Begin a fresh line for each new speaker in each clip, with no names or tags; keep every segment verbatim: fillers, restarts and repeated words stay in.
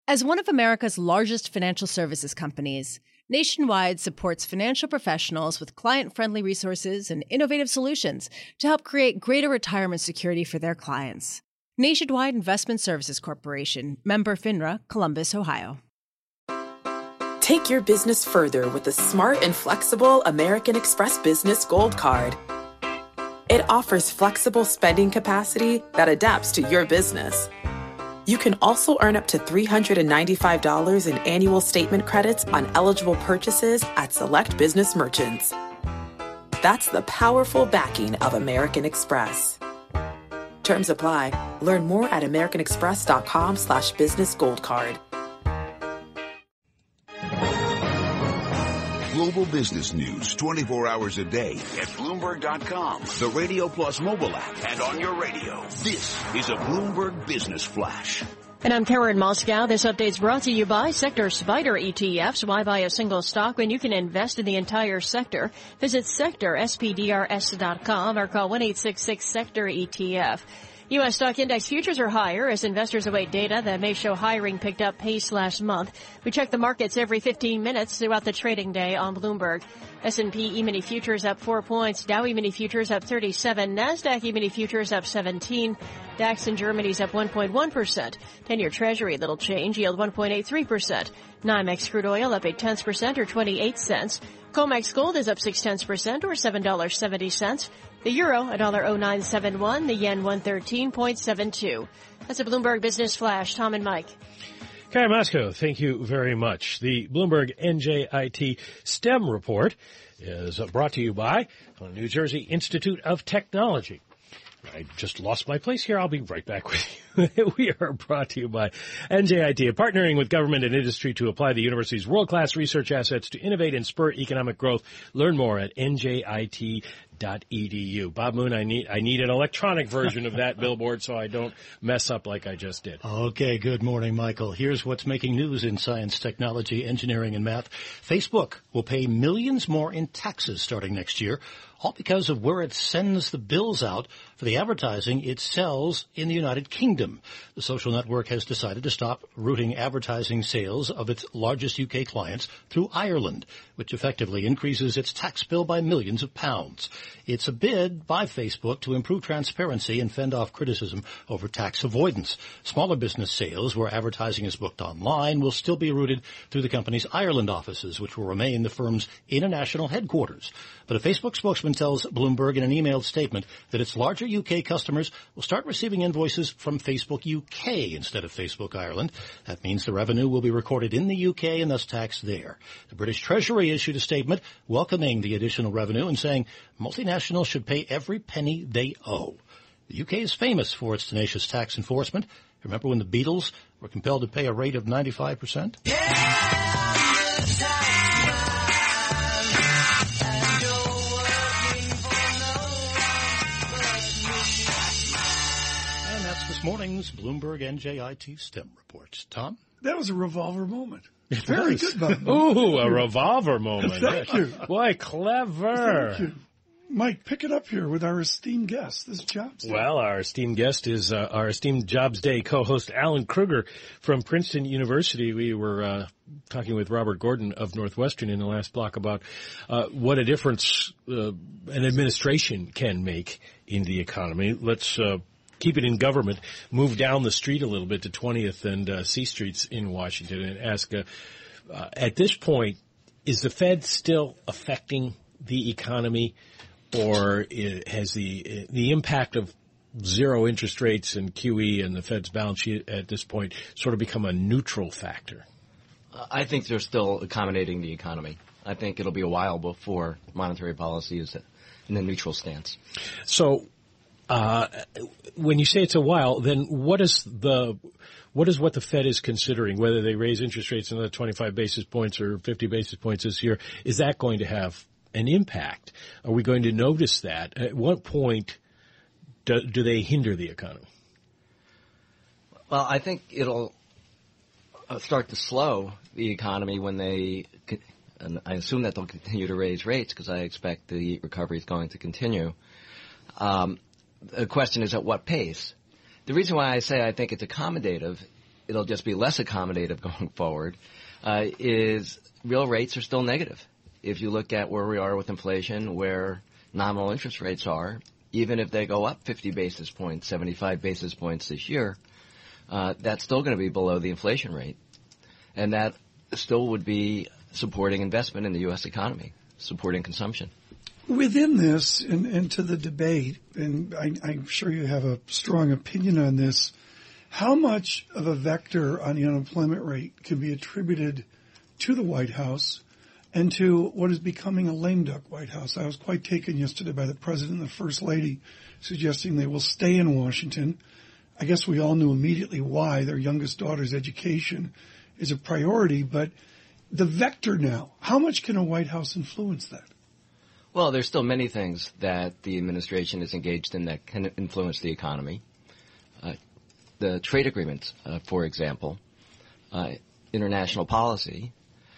As one of America's largest financial services companies, Nationwide supports financial professionals with client-friendly resources and innovative solutions to help create greater retirement security for their clients. Nationwide Investment Services Corporation, member FINRA, Columbus, Ohio.
Take your business further with the smart and flexible American Express Business Gold Card. It offers flexible spending capacity that adapts to your business. You can also earn up to three hundred ninety-five dollars in annual statement credits on eligible purchases at select business merchants. That's the powerful backing of American Express. Terms apply. Learn more at americanexpress.com slash business gold card.
Global business news twenty-four hours a day at Bloomberg dot com, the Radio Plus mobile app, and on your radio. This is a Bloomberg Business Flash.
And I'm Karen Moscow. This update's brought to you by Sector Spider E T Fs. Why buy a single stock when you can invest in the entire sector? Visit sector S P D R S dot com or call one eight six six sector E T F. U S stock index futures are higher as investors await data that may show hiring picked up pace last month. We check the markets every fifteen minutes throughout the trading day on Bloomberg. S and P E-mini futures up four points, Dow E-mini futures up thirty-seven, NASDAQ E-mini futures up seventeen, DAX in Germany's up one point one percent, ten-year Treasury little change, yield one point eight three percent, NYMEX crude oil up eight tenths percent or twenty-eight cents, COMEX gold is up six tenths percent or seven dollars and seventy cents, the euro one dollar oh nine seven one, the yen one thirteen point seven two. That's a Bloomberg Business Flash. Tom and Mike.
Karen Moscow, thank you very much. The Bloomberg N J I T STEM report is brought to you by the New Jersey Institute of Technology. I just lost my place here. I'll be right back with you. We are brought to you by N J I T, partnering with government and industry to apply the university's world-class research assets to innovate and spur economic growth. Learn more at N J I T dot E D U. Bob Moon, I need I need an electronic version of that billboard so I don't mess up like I just did.
Okay, good morning, Michael. Here's what's making news in science, technology, engineering, and math. Facebook will pay millions more in taxes starting next year, all because of where it sends the bills out for the advertising it sells in the United Kingdom. The social network has decided to stop routing advertising sales of its largest U K clients through Ireland, which effectively increases its tax bill by millions of pounds. It's a bid by Facebook to improve transparency and fend off criticism over tax avoidance. Smaller business sales where advertising is booked online will still be routed through the company's Ireland offices, which will remain the firm's international headquarters. But a Facebook spokesman tells Bloomberg in an emailed statement that its larger U K customers will start receiving invoices from Facebook U K instead of Facebook Ireland. That means the revenue will be recorded in the U K and thus taxed there. The British Treasury issued a statement welcoming the additional revenue and saying multinationals should pay every penny they owe. The U K is famous for its tenacious tax enforcement. Remember when the Beatles were compelled to pay a rate of ninety-five percent? Yeah! This morning's Bloomberg N J I T STEM report. Tom?
That was a revolver moment.
It
Very
was.
good, Bob.
Ooh, a revolver moment.
Thank you.
Boy, clever.
Thank you. Mike, pick it up here with our esteemed guest. This is Jobs Day.
Well, our esteemed guest is uh, our esteemed Jobs Day co-host, Alan Kruger from Princeton University. We were uh, talking with Robert Gordon of Northwestern in the last block about uh, what a difference uh, an administration can make in the economy. Let's uh, keep it in government, move down the street a little bit to twentieth and uh, C Streets in Washington and ask, uh, uh, at this point, is the Fed still affecting the economy, or has the the impact of zero interest rates and Q E and the Fed's balance sheet at this point sort of become a neutral factor?
I think they're still accommodating the economy. I think it'll be a while before monetary policy is in a neutral stance.
So, Uh, when you say it's a while, then what is the, what is what the Fed is considering, whether they raise interest rates another twenty-five basis points or fifty basis points this year? Is that going to have an impact? Are we going to notice that? At what point do, do they hinder the economy?
Well, I think it'll start to slow the economy when they, and I assume that they'll continue to raise rates because I expect the recovery is going to continue. Um, The question is at what pace. The reason why I say I think it's accommodative it'll just be less accommodative going forward, uh, is real rates are still negative. If you look at where we are with inflation, where nominal interest rates are, even if they go up fifty basis points, seventy-five basis points this year, uh, that's still going to be below the inflation rate. And that still would be supporting investment in the U S economy, supporting consumption.
Within this, and, and to the debate, and I, I'm sure you have a strong opinion on this, how much of a vector on the unemployment rate can be attributed to the White House and to what is becoming a lame duck White House? I was quite taken yesterday by the President and the First Lady suggesting they will stay in Washington. I guess we all knew immediately why. Their youngest daughter's education is a priority, but the vector now, how much can a White House influence that?
Well, there's still many things that the administration is engaged in that can influence the economy. Uh, the trade agreements, uh, for example, uh, international policy.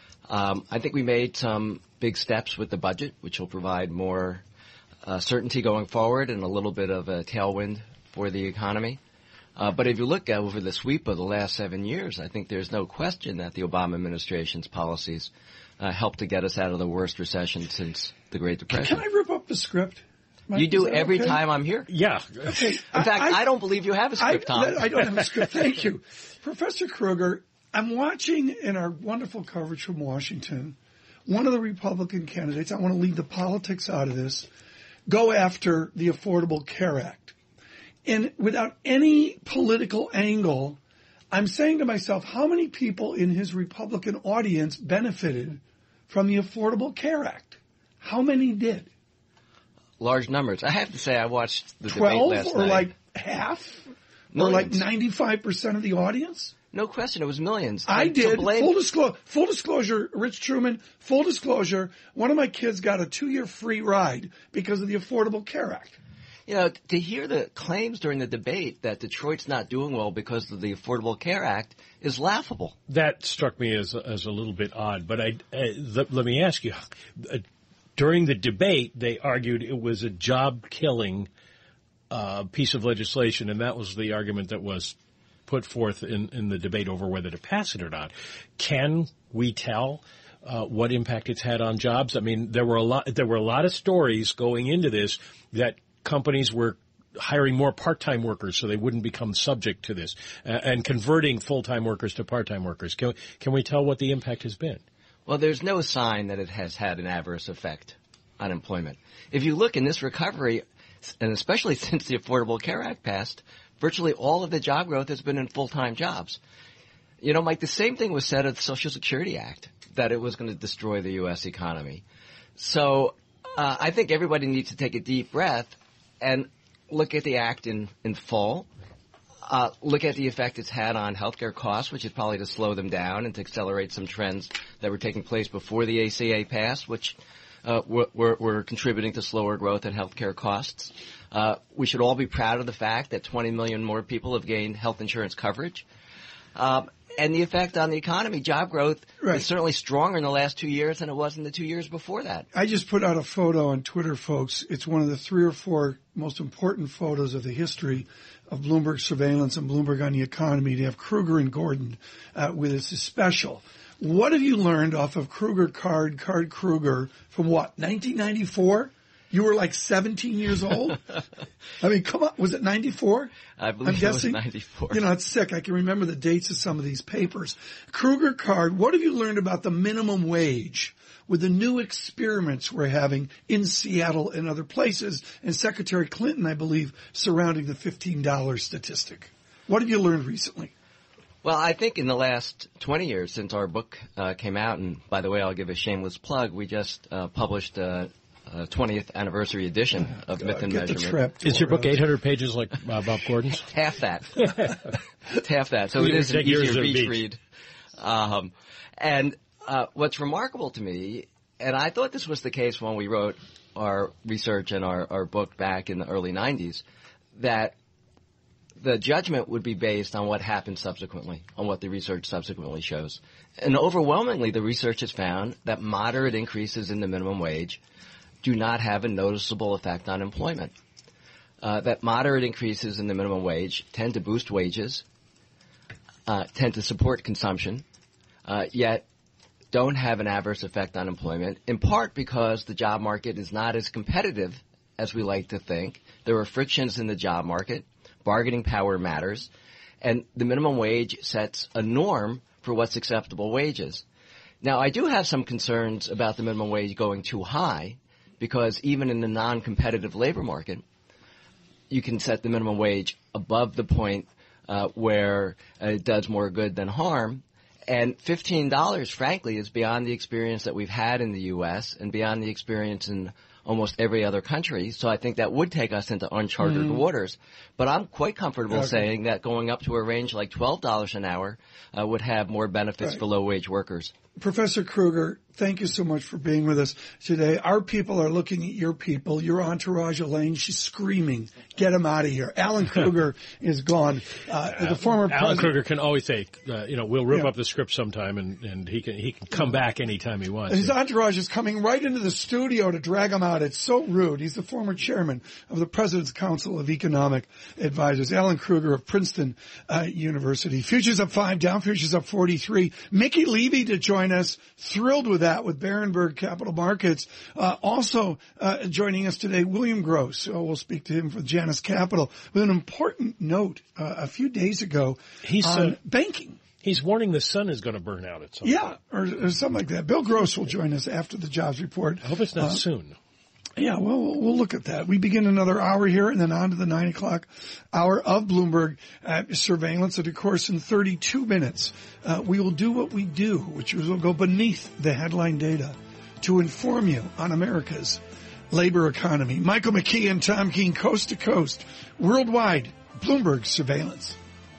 Um, I think we made some big steps with the budget, which will provide more uh, certainty going forward and a little bit of a tailwind for the economy. Uh, but if you look at over the sweep of the last seven years, I think there's no question that the Obama administration's policies uh, helped to get us out of the worst recession since the Great Depression.
Can I rip up the script? Mike,
you do every
okay?
time I'm here.
Yeah.
Okay.
In fact, I, I don't believe you have a script,
I,
Tom.
I don't have a script. Thank you. Professor Kruger, I'm watching in our wonderful coverage from Washington, one of the Republican candidates, I want to leave the politics out of this, go after the Affordable Care Act. And without any political angle, I'm saying to myself, how many people in his Republican audience benefited from the Affordable Care Act? How many did?
Large numbers. I have to say I watched the
twelve
debate last
or
night.
like half?
Millions.
Or like ninety-five percent of the audience?
No question. It was millions.
I
And to
did.
blame-
Full disclosure, full disclosure, Rich Truman, full disclosure, one of my kids got a two-year free ride because of the Affordable Care Act.
You know, to hear the claims during the debate that Detroit's not doing well because of the Affordable Care Act is laughable.
That struck me as as a little bit odd. But I, uh, let, let me ask you, uh, during the debate, they argued it was a job-killing uh, piece of legislation, and that was the argument that was put forth in, in the debate over whether to pass it or not. Can we tell uh, what impact it's had on jobs? I mean, there were a lot. There were a lot of stories going into this that companies were hiring more part-time workers so they wouldn't become subject to this, uh, and converting full-time workers to part-time workers. Can, can we tell what the impact has been?
Well, there's no sign that it has had an adverse effect on employment. If you look in this recovery, and especially since the Affordable Care Act passed, virtually all of the job growth has been in full-time jobs. You know, Mike, the same thing was said of the Social Security Act, that it was going to destroy the U S economy. So uh, I think everybody needs to take a deep breath and look at the act in, in full, uh, look at the effect it's had on healthcare costs, which is probably to slow them down and to accelerate some trends that were taking place before the A C A passed, which uh, were, were, were contributing to slower growth in healthcare costs. Uh, we should all be proud of the fact that twenty million more people have gained health insurance coverage. Um, and the effect on the economy, job growth,
Right.
is certainly stronger in the last two years than it was in the two years before that.
I just put out a photo on Twitter, folks. It's one of the three or four most important photos of the history of Bloomberg surveillance and Bloomberg on the economy. To have Kruger and Gordon uh, with us is special. What have you learned off of Kruger Card, Card Kruger from what, nineteen ninety-four? You were like seventeen years old? I mean, come on. Was it ninety-four?
I believe
I'm
it
guessing,
was ninety-four.
You know, it's sick. I can remember the dates of some of these papers. Kruger Card, what have you learned about the minimum wage with the new experiments we're having in Seattle and other places, and Secretary Clinton, I believe, surrounding the fifteen dollars statistic? What have you learned recently?
Well, I think in the last twenty years since our book uh, came out, and by the way, I'll give a shameless plug, we just uh, published a uh, twentieth anniversary edition of Myth and
Get the
Measurement.
trap
Is your book
door out.
eight hundred pages like uh, Bob Gordon's?
Half that. Half that. So
We
it is an
take yours
easier
at
beach
beach.
read. Um, and uh, what's remarkable to me, and I thought this was the case when we wrote our research and our, our book back in the early nineties, that the judgment would be based on what happened subsequently, on what the research subsequently shows. And overwhelmingly, the research has found that moderate increases in the minimum wage do not have a noticeable effect on employment. Uh, that moderate increases in the minimum wage tend to boost wages, uh, tend to support consumption, uh, yet don't have an adverse effect on employment, in part because the job market is not as competitive as we like to think. There are frictions in the job market. Bargaining power matters. And the minimum wage sets a norm for what's acceptable wages. Now, I do have some concerns about the minimum wage going too high, because even in the non-competitive labor market, you can set the minimum wage above the point uh, where uh, it does more good than harm. And fifteen dollars, frankly, is beyond the experience that we've had in the U S and beyond the experience in almost every other country. So I think that would take us into uncharted mm. waters. But I'm quite comfortable okay. saying that going up to a range like twelve dollars an hour uh, would have more benefits right. for low-wage workers.
Professor Kruger, thank you so much for being with us today. Our people are looking at your people, your entourage, Elaine. She's screaming, get him out of here. Alan Kruger is gone. Uh, the former
Alan
president.
Kruger can always say, uh, you know, we'll rip
yeah.
up the script sometime, and, and he can he can come back anytime he wants.
His entourage is coming right into the studio to drag him out. It's so rude. He's the former chairman of the President's Council of Economic Advisors. Alan Kruger of Princeton uh, University. Futures up five, down futures up forty-three. Mickey Levy to join us. Thrilled with that with Berenberg Capital Markets. Uh, also uh, joining us today, William Gross. So we'll speak to him for Janus Capital with an important note uh, a few days ago
He's,
on
uh,
banking.
He's warning the sun is going to burn out at some
yeah,
point.
Yeah, or, or something like that. Bill Gross will join us after the jobs report.
I hope it's not
uh,
soon.
Yeah, well, we'll look at that. We begin another hour here and then on to the nine o'clock hour of Bloomberg uh, Surveillance. And, of course, in thirty-two minutes, uh, we will do what we do, which is we'll go beneath the headline data to inform you on America's labor economy. Michael McKee and Tom Keene, coast to coast, worldwide, Bloomberg Surveillance.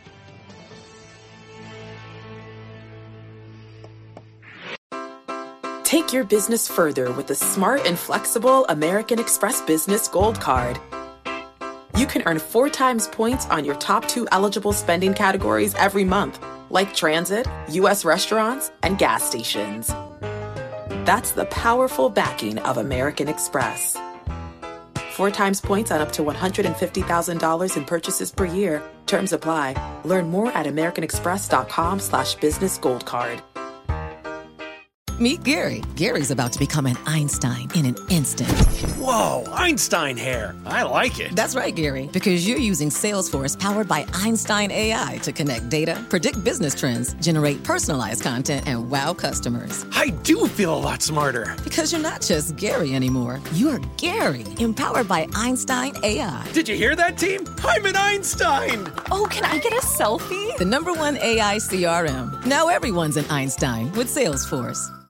Take your business further with the smart and flexible American Express Business Gold Card. You can earn four times points on your top two eligible spending categories every month, like transit, U S restaurants, and gas stations. That's the powerful backing of American Express. Four times points on up to one hundred fifty thousand dollars in purchases per year. Terms apply. Learn more at americanexpress.com slash business gold card.
Meet Gary. Gary's about to become an Einstein in an instant.
Whoa, Einstein hair. I like it.
That's right, Gary, because you're using Salesforce powered by Einstein A I to connect data, predict business trends, generate personalized content, and wow customers.
I do feel a lot smarter.
Because you're not just Gary anymore. You're Gary, empowered by Einstein A I.
Did you hear that, team? I'm an Einstein.
Oh, can I get a selfie?
The number one A I C R M. Now everyone's an Einstein with Salesforce.